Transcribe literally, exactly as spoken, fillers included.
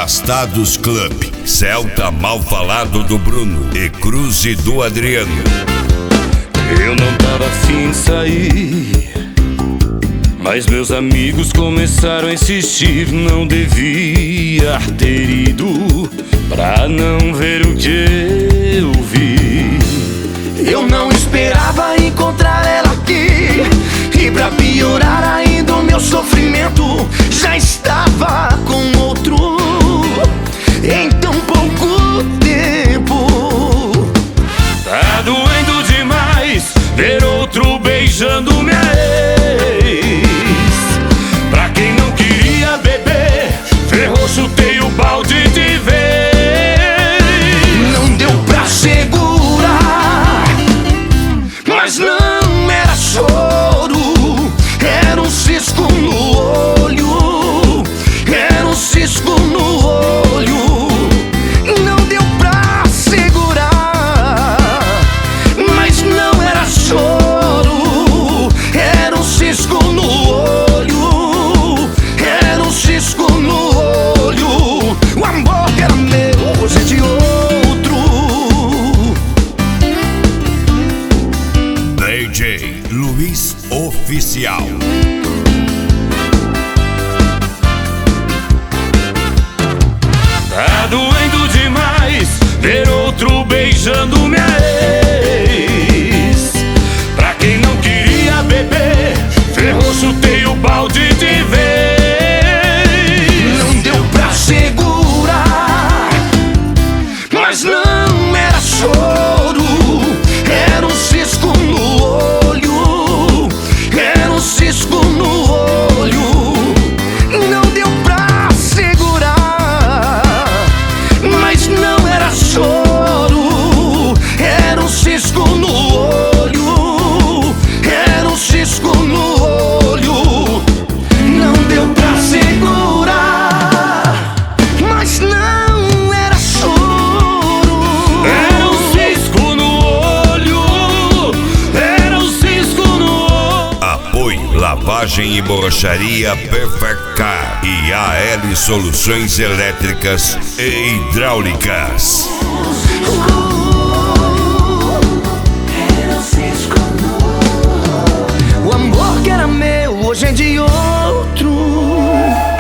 Afastados Club, Celta Mal Falado do Bruno e Cruze do Adriano. Eu não tava afim de sair, mas meus amigos começaram a insistir. Não devia ter ido pra não ver o que eu vi. Eu não esperava encontrar ela aqui, e pra piorar ainda o meu sofrimento já estava com outro em tão pouco tempo. Tá doendo demais ver outro beijando minha ex. Pra quem não queria beber, ferrou, chutei o balde de vez. Não deu pra segurar, mas não era choro, era um cisco no olho, era um cisco no olho. Não deu pra segurar, mas não era choro, era um cisco no olho, era um cisco no olho. O amor que era meu hoje é de outro. D J Luiz Oficial. Tá doendo demais ver outro beijando minha ex. Pra quem não queria beber, ferrou, chutei o balde de vez. Não deu pra segurar, mas não era choro, era um cisco no olho, era um cisco no olho. Não deu pra segurar, mas não era choro, era um cisco no olho, era um cisco no olho. Não deu pra segurar, mas não era choro, Era um cisco no olho, era um cisco no olho. Apoio Lavagem e Borracharia Perfect Car e A L Soluções Elétricas e Hidráulicas. o amor que era meu hoje é de outro.